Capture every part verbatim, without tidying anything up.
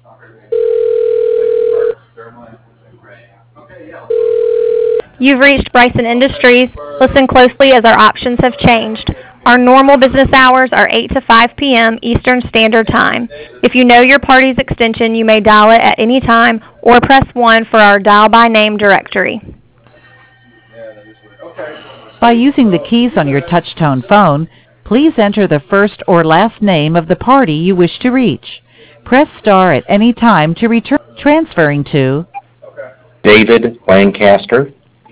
You've reached Bryson Industries. Listen closely as our options have changed. Our normal business hours are eight to five p m. Eastern Standard Time. If you know your party's extension, you may dial it at any time or press one for our dial by name directory. By using the keys on your touch-tone phone, please enter the first or last name of the party you wish to reach. Press star at any time to return. Transferring to David Lancaster.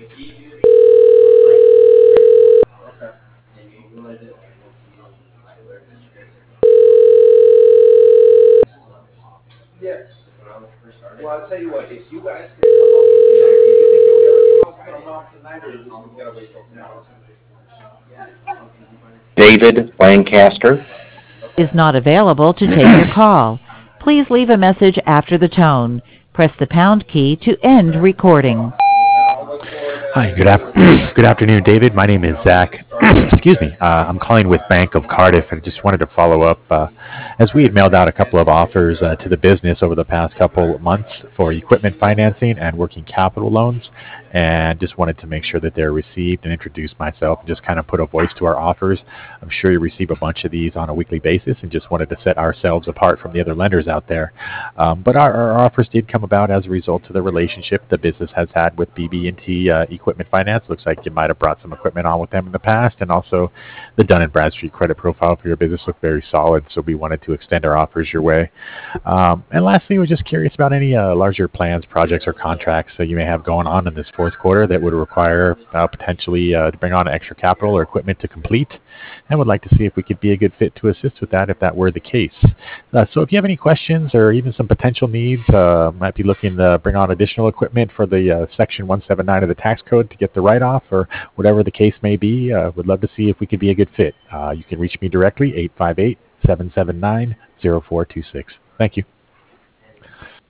Well, I'll tell you what, if you guys can come up with the idea, do you think you'll be able to come off tonight, or is this we gotta wait till tomorrow? David Lancaster. is not available to take your call. Please leave a message after the tone. Press the pound key to end recording. Hi, good, af- good afternoon, David. My name is Zach. Excuse me. Uh, I'm calling with Bank of Cardiff, and just wanted to follow up. Uh, as we had mailed out a couple of offers uh, to the business over the past couple of months for equipment financing and working capital loans, and just wanted to make sure that they're received and introduce myself and just kind of put a voice to our offers. I'm sure you receive a bunch of these on a weekly basis, and just wanted to set ourselves apart from the other lenders out there. Um, but our, our offers did come about as a result of the relationship the business has had with B B and T uh, Equipment Finance. Looks like you might have brought some equipment on with them in the past, and also the Dun and Bradstreet credit profile for your business looked very solid, so we wanted to extend our offers your way. Um, and lastly, we're just curious about any uh, larger plans, projects, or contracts that you may have going on in this fourth quarter that would require uh, potentially uh, to bring on extra capital or equipment to complete, and would like to see if we could be a good fit to assist with that if that were the case. Uh, so if you have any questions or even some potential needs, uh, might be looking to bring on additional equipment for the uh, Section one seventy-nine of the tax code to get the write-off, or whatever the case may be, uh, would love to see if we could be a good fit. Uh, you can reach me directly, eight five eight, seven seven nine, zero four two six. Thank you.